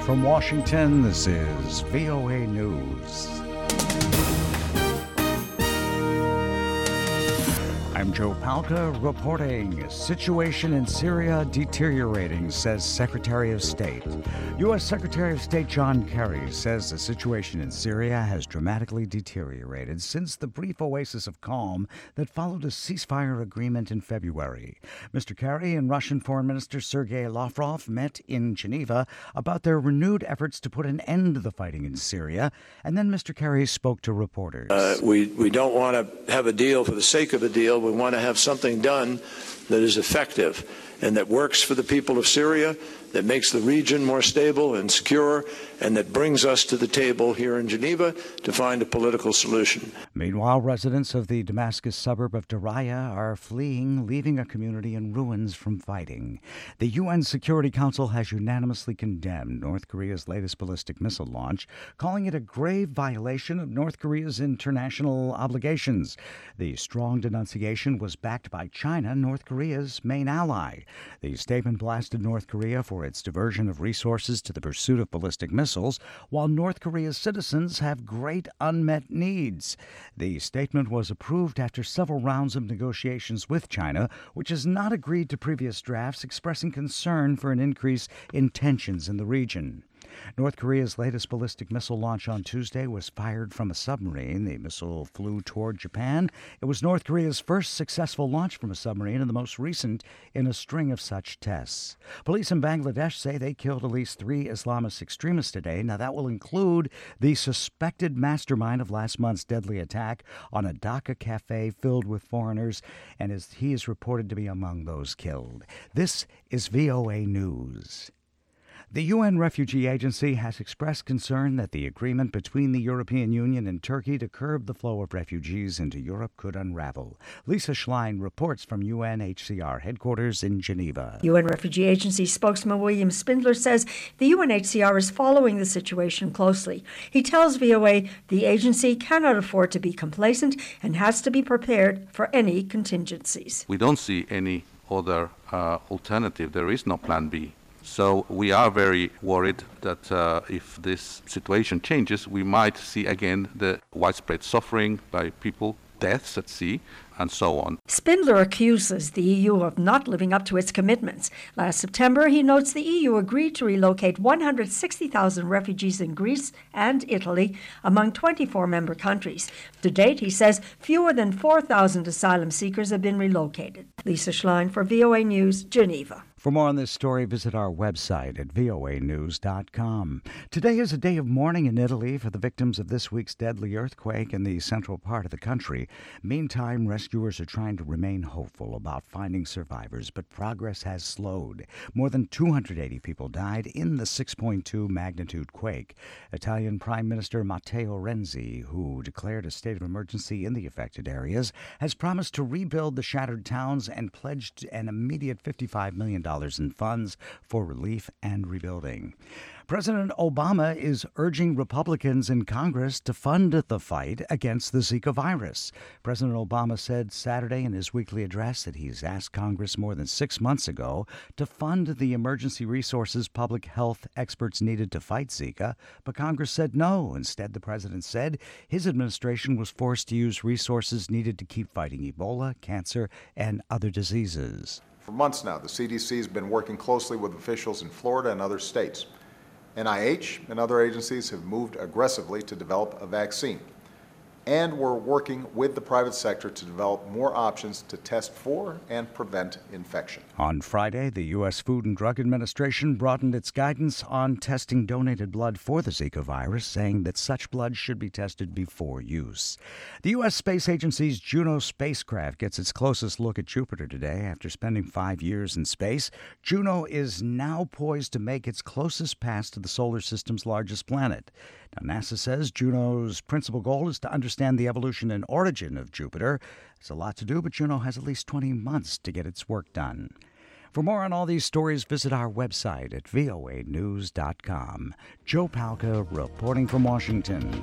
From Washington, this is VOA News. I'm Joe Palca reporting. Situation in Syria deteriorating, says Secretary of State. U.S. Secretary of State John Kerry says the situation in Syria has dramatically deteriorated since the brief oasis of calm that followed a ceasefire agreement in February. Mr. Kerry and Russian Foreign Minister Sergei Lavrov met in Geneva about their renewed efforts to put an end to the fighting in Syria, and then Mr. Kerry spoke to reporters. We don't want to have a deal for the sake of a deal. We want to have something done that is effective and that works for the people of Syria, that makes the region more stable and secure, and that brings us to the table here in Geneva to find a political solution. Meanwhile, residents of the Damascus suburb of Daraya are fleeing, leaving a community in ruins from fighting. The UN Security Council has unanimously condemned North Korea's latest ballistic missile launch, calling it a grave violation of North Korea's international obligations. The strong denunciation was backed by China, North Korea's main ally. The statement blasted North Korea for its diversion of resources to the pursuit of ballistic missiles, while North Korea's citizens have great unmet needs. The statement was approved after several rounds of negotiations with China, which has not agreed to previous drafts expressing concern for an increase in tensions in the region. North Korea's latest ballistic missile launch on Tuesday was fired from a submarine. The missile flew toward Japan. It was North Korea's first successful launch from a submarine and the most recent in a string of such tests. Police in Bangladesh say they killed at least 3 Islamist extremists today. Now, that will include the suspected mastermind of last month's deadly attack on a Dhaka cafe filled with foreigners, and he is reported to be among those killed. This is VOA News. The UN Refugee Agency has expressed concern that the agreement between the European Union and Turkey to curb the flow of refugees into Europe could unravel. Lisa Schlein reports from UNHCR headquarters in Geneva. UN Refugee Agency spokesman William Spindler says the UNHCR is following the situation closely. He tells VOA the agency cannot afford to be complacent and has to be prepared for any contingencies. We don't see any other alternative. There is no plan B. So we are very worried that if this situation changes, we might see again the widespread suffering by people, deaths at sea, and so on. Spindler accuses the EU of not living up to its commitments. Last September, he notes the EU agreed to relocate 160,000 refugees in Greece and Italy among 24 member countries. To date, he says, fewer than 4,000 asylum seekers have been relocated. Lisa Schlein for VOA News, Geneva. For more on this story, visit our website at voanews.com. Today is a day of mourning in Italy for the victims of this week's deadly earthquake in the central part of the country. Meantime, rescuers are trying to remain hopeful about finding survivors, but progress has slowed. More than 280 people died in the 6.2 magnitude quake. Italian Prime Minister Matteo Renzi, who declared a state of emergency in the affected areas, has promised to rebuild the shattered towns and pledged an immediate $55 million in funds for relief and rebuilding. President Obama is urging Republicans in Congress to fund the fight against the Zika virus. President Obama said Saturday in his weekly address that he's asked Congress more than 6 months ago to fund the emergency resources public health experts needed to fight Zika, but Congress said no. Instead, the president said his administration was forced to use resources needed to keep fighting Ebola, cancer, and other diseases. For months now, the CDC has been working closely with officials in Florida and other states. NIH and other agencies have moved aggressively to develop a vaccine. And we're working with the private sector to develop more options to test for and prevent infection. On Friday, the U.S. Food and Drug Administration broadened its guidance on testing donated blood for the Zika virus, saying that such blood should be tested before use. The U.S. Space Agency's Juno spacecraft gets its closest look at Jupiter today. After spending 5 years in space, Juno is now poised to make its closest pass to the solar system's largest planet. Now, NASA says Juno's principal goal is to understand the evolution and origin of Jupiter. There's a lot to do, but Juno has at least 20 months to get its work done. For more on all these stories, visit our website at voanews.com. Joe Palca reporting from Washington.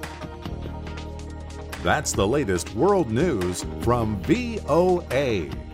That's the latest world news from VOA.